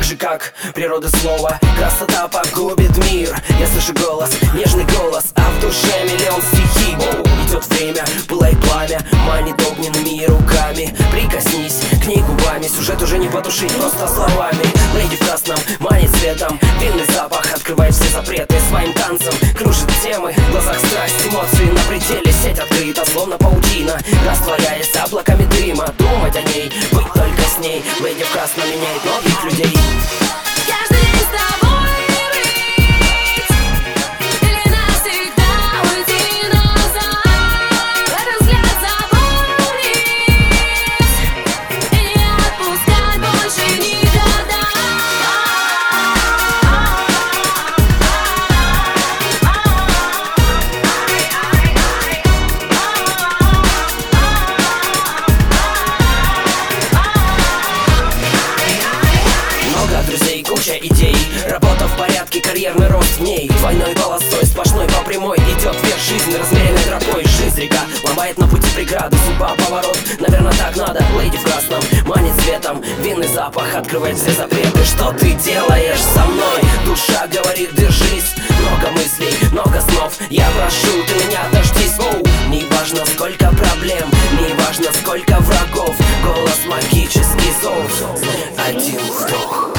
Так же как природа слова, красота погубит мир. Я слышу голос, нежный голос, а в душе миллион стихий. Идет время, пылает пламя, манит огненными руками. Прикоснись к ней губами, сюжет уже не потушить просто словами. Леди в красном манит светом, винный запах открывает все запреты. Своим танцем кружит темы, в глазах страсть, эмоции на пределе. Сеть открыта, словно паутина, растворяясь облаками дыма. Думать о ней, быть только с ней. Леди в красном меняет многих людей. Каждый день с тобой быть, или навсегда уйти назад. Этот взгляд запомнить и не отпускать больше никогда. Много друзей, куча идей, работа в порядке, карьерный рост в ней. Двойной полосой, сплошной по прямой идет вверх жизнь, размеренной тропой. Жизнь река, ломает на пути преграды, судьба поворот, наверное так надо. Леди в красном манит светом, винный запах открывает все запреты. Что ты делаешь со мной? Душа говорит, держись. Много мыслей, много снов, я прошу, ты меня дождись. Не важно сколько проблем, не важно сколько врагов, голос магический зов, один вдох.